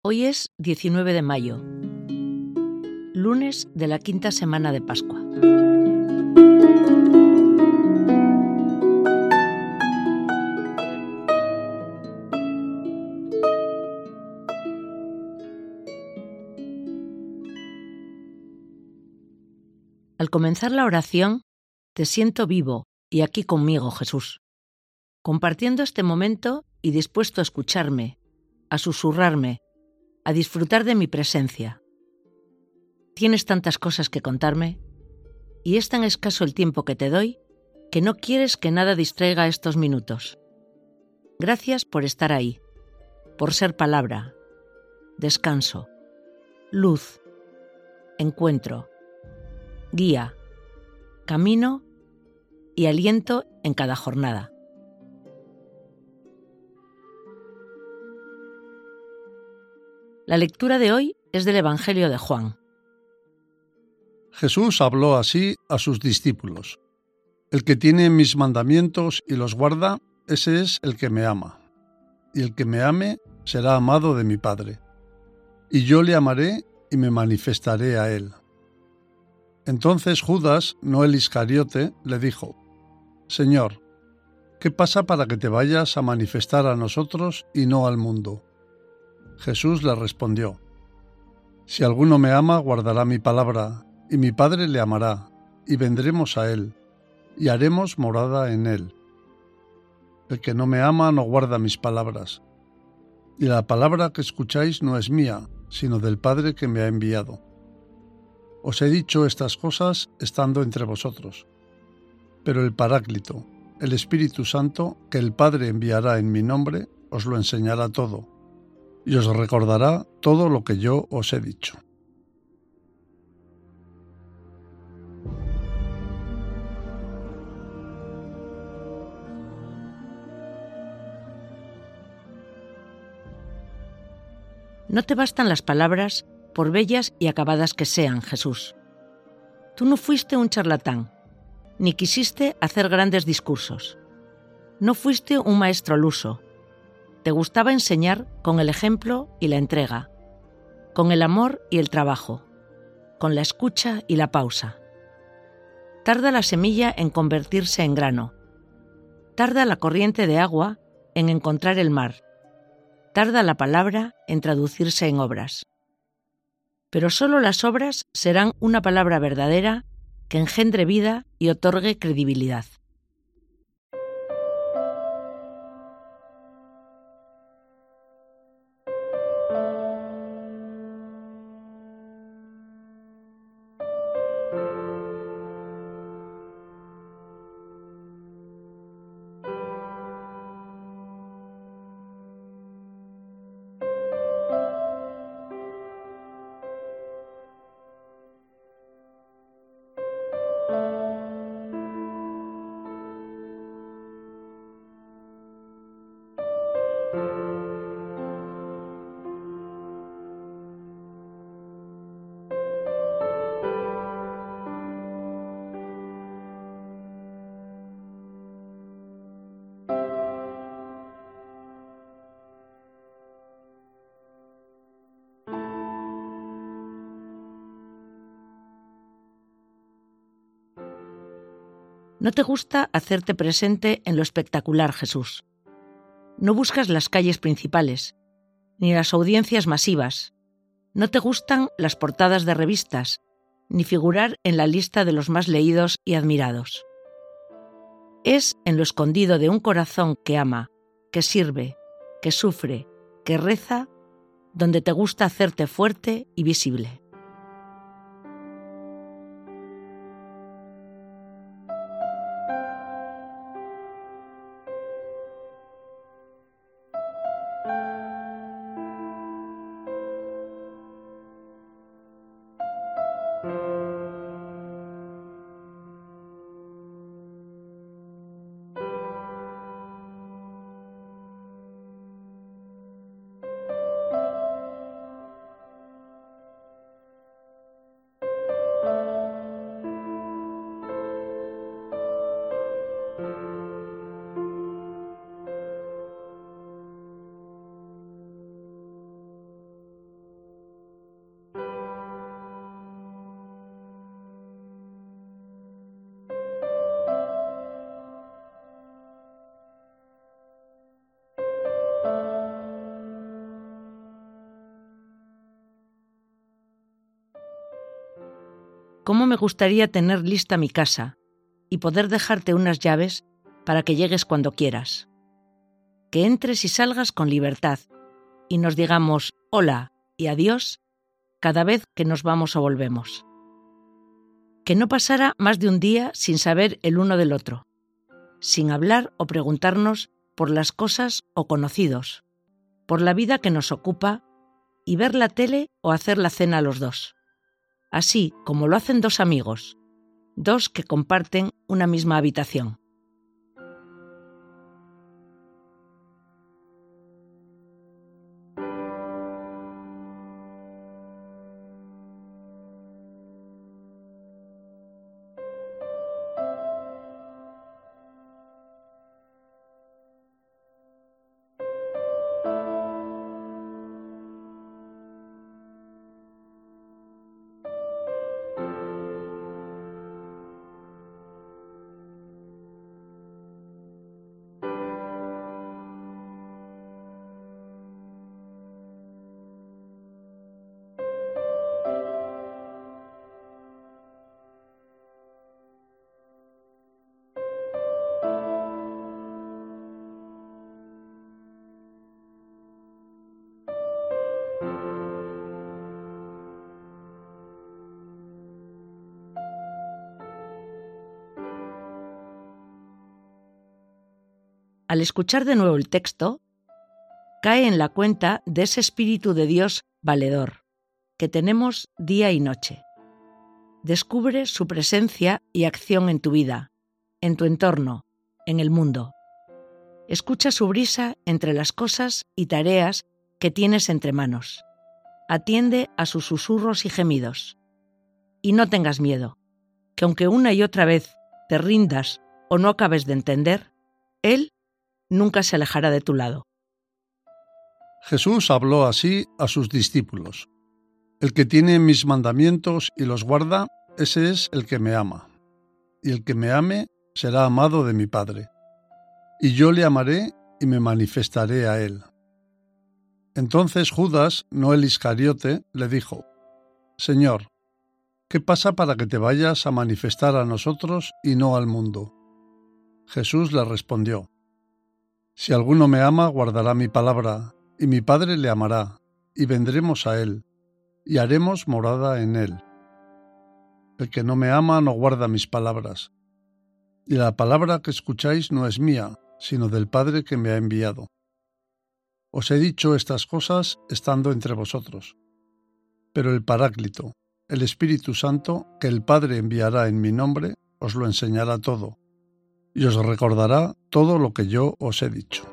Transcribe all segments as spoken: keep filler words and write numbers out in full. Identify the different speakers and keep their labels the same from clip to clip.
Speaker 1: Hoy es diecinueve de mayo, lunes de la quinta semana de Pascua. Al comenzar la oración, te siento vivo y aquí conmigo, Jesús, compartiendo este momento y dispuesto a escucharme, a susurrarme, a disfrutar de mi presencia. Tienes tantas cosas que contarme y es tan escaso el tiempo que te doy que no quieres que nada distraiga estos minutos. Gracias por estar ahí, por ser palabra, descanso, luz, encuentro, guía, camino y aliento en cada jornada. La lectura de hoy es del Evangelio de Juan.
Speaker 2: Jesús habló así a sus discípulos: El que tiene mis mandamientos y los guarda, ese es el que me ama. Y el que me ame será amado de mi Padre. Y yo le amaré y me manifestaré a él. Entonces Judas, no el Iscariote, le dijo: Señor, ¿qué pasa para que te vayas a manifestar a nosotros y no al mundo? Jesús le respondió: Si alguno me ama, guardará mi palabra, y mi Padre le amará, y vendremos a él, y haremos morada en él. El que no me ama no guarda mis palabras, y la palabra que escucháis no es mía, sino del Padre que me ha enviado. Os he dicho estas cosas estando entre vosotros. Pero el Paráclito, el Espíritu Santo, que el Padre enviará en mi nombre, os lo enseñará todo, y os recordará todo lo que yo os he dicho.
Speaker 1: No te bastan las palabras, por bellas y acabadas que sean, Jesús. Tú no fuiste un charlatán, ni quisiste hacer grandes discursos. No fuiste un maestro al uso. Te gustaba enseñar con el ejemplo y la entrega, con el amor y el trabajo, con la escucha y la pausa. Tarda la semilla en convertirse en grano. Tarda la corriente de agua en encontrar el mar. Tarda la palabra en traducirse en obras. Pero solo las obras serán una palabra verdadera que engendre vida y otorgue credibilidad. No te gusta hacerte presente en lo espectacular, Jesús. No buscas las calles principales, ni las audiencias masivas. No te gustan las portadas de revistas, ni figurar en la lista de los más leídos y admirados. Es en lo escondido de un corazón que ama, que sirve, que sufre, que reza, donde te gusta hacerte fuerte y visible. cómo me gustaría tener lista mi casa y poder dejarte unas llaves para que llegues cuando quieras. Que entres y salgas con libertad y nos digamos hola y adiós cada vez que nos vamos o volvemos. Que no pasara más de un día sin saber el uno del otro, sin hablar o preguntarnos por las cosas o conocidos, por la vida que nos ocupa y ver la tele o hacer la cena los dos. Así como lo hacen dos amigos, dos que comparten una misma habitación. Al escuchar de nuevo el texto, cae en la cuenta de ese Espíritu de Dios valedor que tenemos día y noche. Descubre su presencia y acción en tu vida, en tu entorno, en el mundo. Escucha su brisa entre las cosas y tareas que tienes entre manos. Atiende a sus susurros y gemidos. Y no tengas miedo, que aunque una y otra vez te rindas o no acabes de entender, Él nunca se alejará de tu lado.
Speaker 2: Jesús habló así a sus discípulos. El que tiene mis mandamientos y los guarda, ese es el que me ama. Y el que me ame será amado de mi Padre. Y yo le amaré y me manifestaré a él. Entonces Judas, no el Iscariote, le dijo: Señor, ¿qué pasa para que te vayas a manifestar a nosotros y no al mundo? Jesús le respondió: Si alguno me ama, guardará mi palabra, y mi Padre le amará, y vendremos a él, y haremos morada en él. El que no me ama no guarda mis palabras, y la palabra que escucháis no es mía, sino del Padre que me ha enviado. Os he dicho estas cosas estando entre vosotros. Pero el Paráclito, el Espíritu Santo, que el Padre enviará en mi nombre, os lo enseñará todo, y os recordará todo lo que yo os he dicho.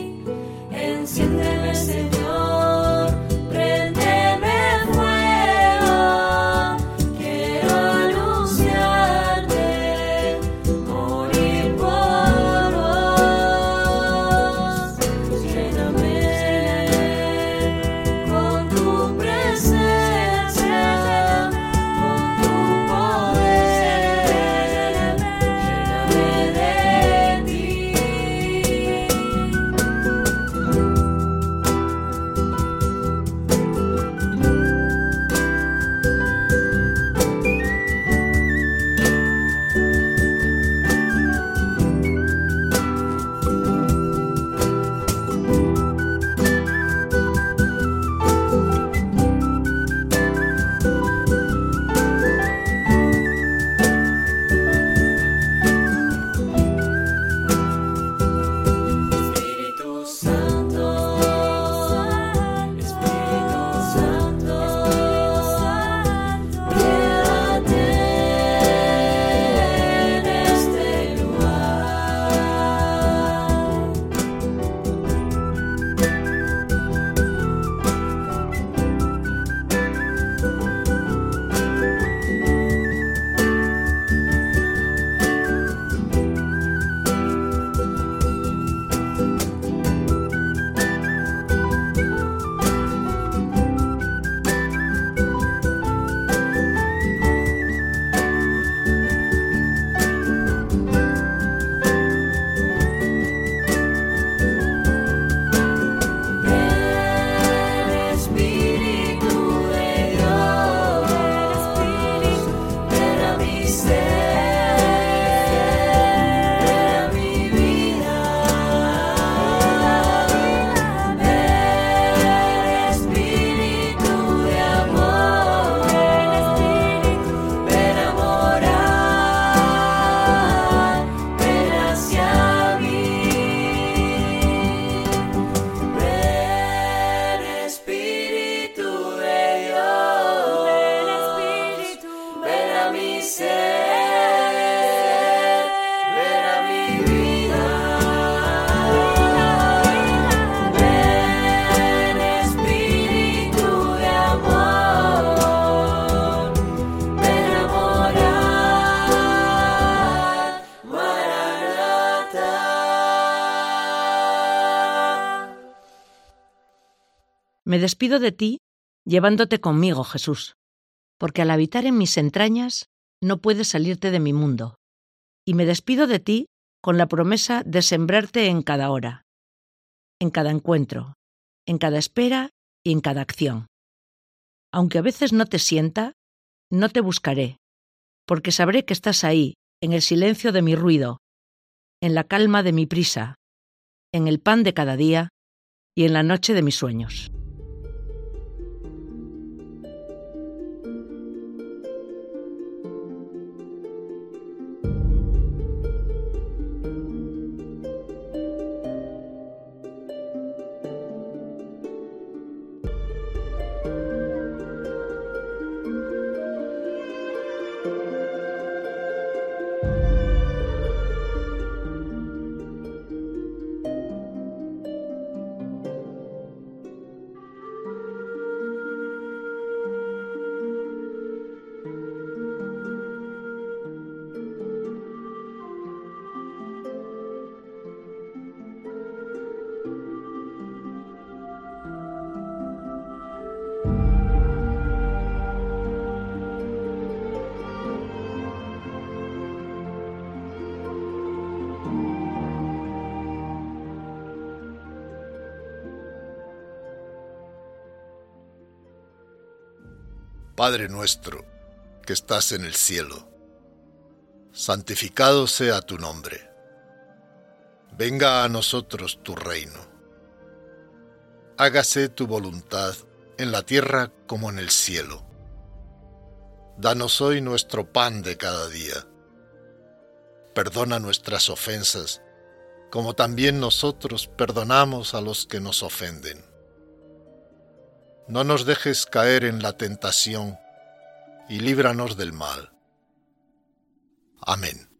Speaker 3: Enciéndeme, Señor, préndeme fuego.
Speaker 1: Me despido de ti llevándote conmigo, Jesús, porque al habitar en mis entrañas no puedes salirte de mi mundo. Y me despido de ti con la promesa de sembrarte en cada hora, en cada encuentro, en cada espera y en cada acción. Aunque a veces no te sienta, no te buscaré, porque sabré que estás ahí, en el silencio de mi ruido, en la calma de mi prisa, en el pan de cada día y en la noche de mis sueños.
Speaker 3: Padre nuestro, que estás en el cielo, santificado sea tu nombre. Venga a nosotros tu reino. Hágase tu voluntad en la tierra como en el cielo. Danos hoy nuestro pan de cada día. Perdona nuestras ofensas, como también nosotros perdonamos a los que nos ofenden. No nos dejes caer en la tentación y líbranos del mal. Amén.